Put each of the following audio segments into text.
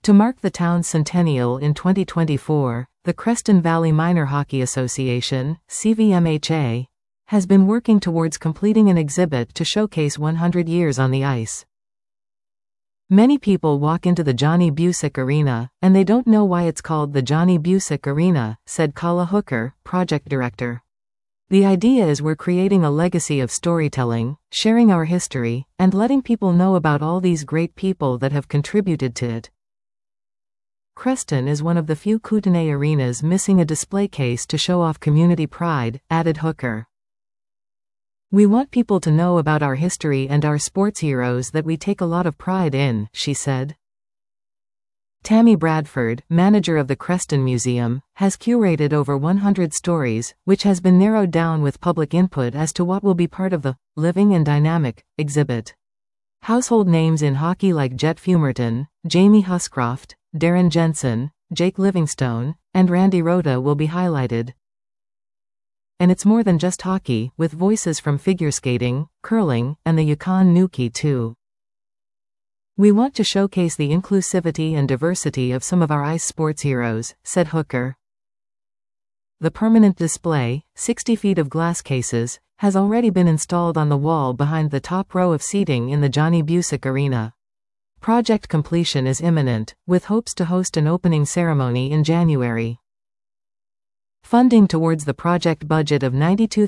To mark the town's centennial in 2024, the Creston Valley Minor Hockey Association, CVMHA, has been working towards completing an exhibit to showcase 100 years on the ice. Many people walk into the Johnny Bucyk Arena, and they don't know why it's called the Johnny Bucyk Arena, said Kala Hooker, project director. The idea is we're creating a legacy of storytelling, sharing our history, and letting people know about all these great people that have contributed to it. Creston is one of the few Kootenay arenas missing a display case to show off community pride, added Hooker. We want people to know about our history and our sports heroes that we take a lot of pride in, she said. Tammy Bradford, manager of the Creston Museum, has curated over 100 stories, which has been narrowed down with public input as to what will be part of the Living and Dynamic exhibit. Household names in hockey like Jet Fumerton, Jamie Huscroft, Darren Jensen, Jake Livingstone, and Randy Rota will be highlighted. And it's more than just hockey, with voices from figure skating, curling, and the Yukon Nuki too. We want to showcase the inclusivity and diversity of some of our ice sports heroes, said Hooker. The permanent display, 60 feet of glass cases, has already been installed on the wall behind the top row of seating in the Johnny Bucyk Arena. Project completion is imminent, with hopes to host an opening ceremony in January. Funding towards the project budget of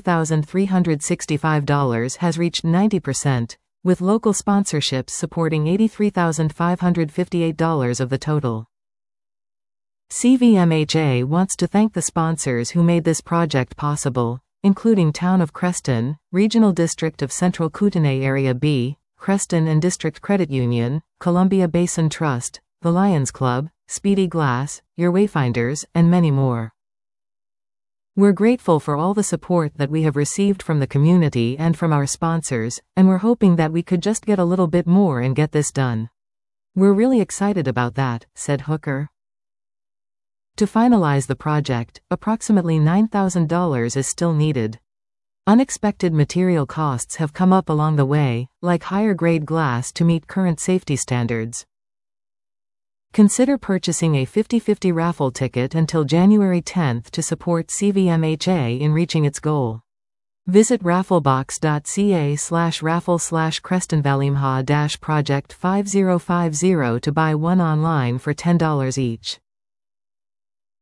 $92,365 has reached 90%, with local sponsorships supporting $83,558 of the total. CVMHA wants to thank the sponsors who made this project possible, including Town of Creston, Regional District of Central Kootenay Area B, Creston and District Credit Union, Columbia Basin Trust, the Lions Club, Speedy Glass, Your Wayfinders, and many more. We're grateful for all the support that we have received from the community and from our sponsors, and we're hoping that we could just get a little bit more and get this done. We're really excited about that, said Hooker. To finalize the project, approximately $9,000 is still needed. Unexpected material costs have come up along the way, like higher-grade glass to meet current safety standards. Consider purchasing a 50/50 raffle ticket until January 10 to support CVMHA in reaching its goal. Visit rafflebox.ca/raffle/CrestonValleyMHA-project 5050 to buy one online for $10 each.